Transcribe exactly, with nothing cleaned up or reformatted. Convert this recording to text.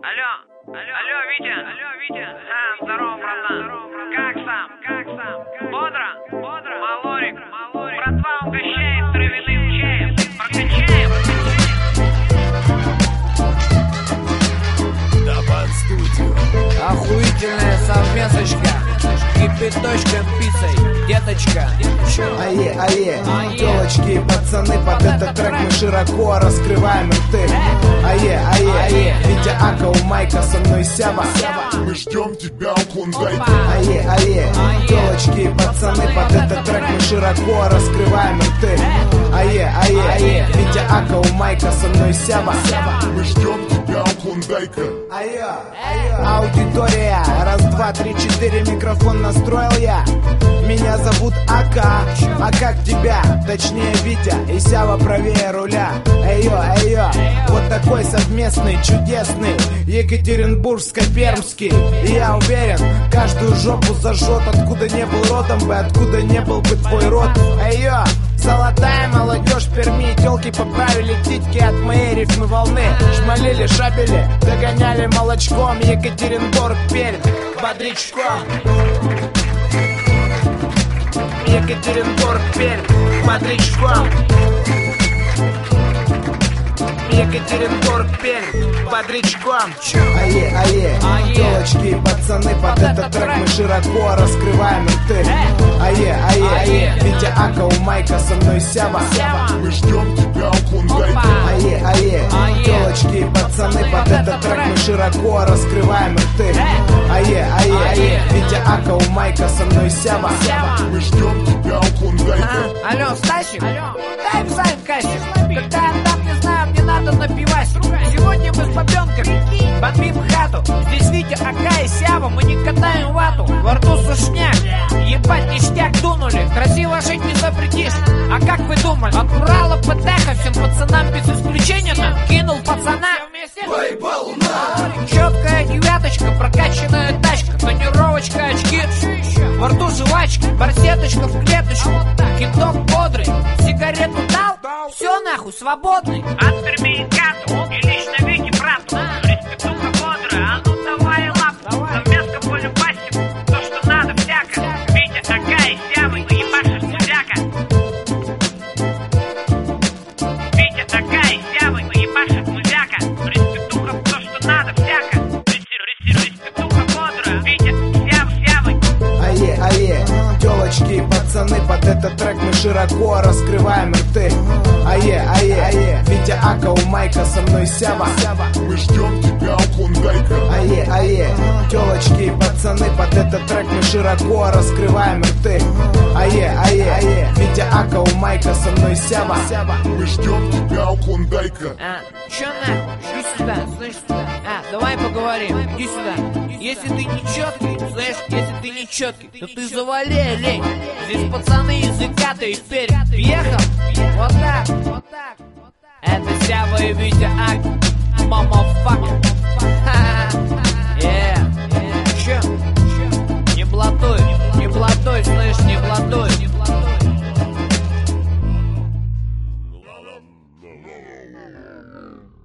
Алло, алло, алло, Витя, алло, Витя. А, здорово, братан. Как сам, как сам? Бодро, бодро. Малорик, малорик. Братва угощает травяным чаем. Прокачаем. Табан студио. Охуительная совместочка. Кипяточком, пиццей, деточка. Ае, ае, телочки и пацаны, под этот трек мы широко раскрываем рты. Ае, ае, Витя Ака у майка, со мной Сява. Мы ждем тебя у Клондайка. Ае, ае, телочки и пацаны, под этот трек мы широко раскрываем рты. Ае, ае, Витя Ака у майка, со мной Сява. Мы ждем тебя у Клондайка. Айо, аудитория, раз, два, три, четыре, микрофон настроил я. Меня зовут Ака, а как тебя? Точнее Витя и Сява правее руля. Эйо, эйо, вот такой совместный, чудесный Екатеринбургско-Пермский. И я уверен, каждую жопу зажжет, откуда не был родом бы, откуда не был бы твой род. Эйо, золотая молодежь Перми, тёлки поправили титьки от моей рифмы волны. Шмалили, шабели, догоняли молочком Екатеринбург, Пермь, бодрячком. Екатеринбург, Пермь, бодрячком. Екатеринбург, Пермь, бодрячком. Ае, ае, телочки и пацаны, под этот трек мы широко раскрываем рты. Ае, ае, Витя Ака у майка, со мной Сява. Мы ждем тебя у Клондайка. Ае, ае, телочки и пацаны, под этот трек мы широко раскрываем рты. Ае, ае, Витя Ака у майка, со мной Сява. Мы ждем тебя у Клондайка. Алло, Стасик, дай в сайт кассик. Когда я там, не знаю, мне надо напивать. Сегодня мы с бабенкой бомбим хату. Здесь Витя, Ака и Сява, мы не катаем вату. Во рту сушняк, ебать ништяк дунули. Красиво жить не запретишь. А как вы думали? От Урала Патеха всем пацанам без исключения кинул пацана. Поебал на. Четкая девяточка, прокачанная тачка, тонировочка, очки, во рту жвачки, барсеточка в клеточку, кидок бодрый, сигарету дал, все нахуй, свободный. От Перми и Кату, и лично Вики брату. Респектуха бодрая, а ну давай лапу. Совместка по любасику, то что надо всяко. Витя, Ака и Сява, ебашишь музяка. Витя, Ака и Сява, ебашишь музяка. Респектуха, то что надо всяко. Респектуха бодрая, Витя, Сява, Сява. Ае, ае, телочки и пацаны, под этот трек мы широко раскрываем рты. Ае, ае, Витя Ака у майка, со мной Сява. Мы ждем тебя у Клондайка. Ае, ае, телочки и пацаны, под этот трек мы широко раскрываем рты. Ае, ае, Витя Ака у майка, со мной Сява. Мы ждем тебя у Клондайка. А, чё нахуй? Иди сюда, слышь, а, давай поговорим, иди сюда. Если ты не четкий, знаешь, если ты не четкий, то ты завали, лень. Здесь пацаны языка-то и вперед. Въехал? Вот так, вот так. Это Сява и Витя Ак, мамафак. Yeah. Чё? Не блатуй, не блатуй, слышь, не блатуй. La la la la la.